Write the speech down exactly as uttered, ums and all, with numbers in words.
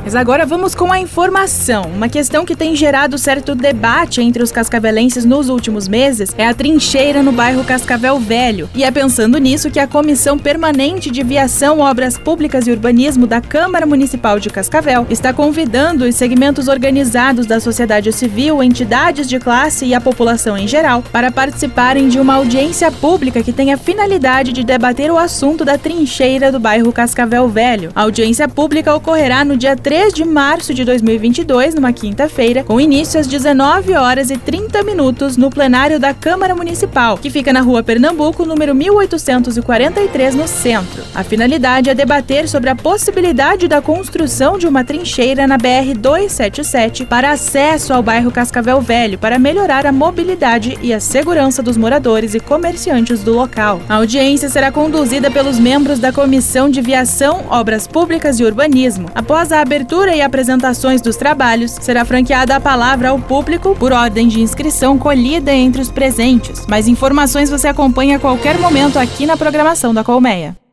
Mas agora vamos com a informação. Uma questão que tem gerado certo debate entre os cascavelenses nos últimos meses é a trincheira no bairro Cascavel Velho. E é pensando nisso que a Comissão Permanente de Viação, Obras Públicas e Urbanismo da Câmara Municipal de Cascavel está convidando os segmentos organizados da sociedade civil, entidades de classe e a população em geral para participarem de uma audiência pública que tem a finalidade de debater o assunto da trincheira do bairro Cascavel Velho. A audiência pública ocorrerá no dia três de março de dois mil e vinte e dois, numa quinta-feira, com início às dezenove horas e trinta minutos no plenário da Câmara Municipal, que fica na Rua Pernambuco, número mil oitocentos e quarenta e três, no centro. A finalidade é debater sobre a possibilidade da construção de uma trincheira na B R duzentos e setenta e sete para acesso ao bairro Cascavel Velho, para melhorar a mobilidade e a segurança dos moradores e comerciantes do local. A audiência será conduzida pelos membros da Comissão de Viação, Obras Públicas e Urbanismo. Após a abertura e apresentações dos trabalhos, será franqueada a palavra ao público por ordem de inscrição colhida entre os presentes. Mais informações você acompanha a qualquer momento aqui na programação da Colmeia.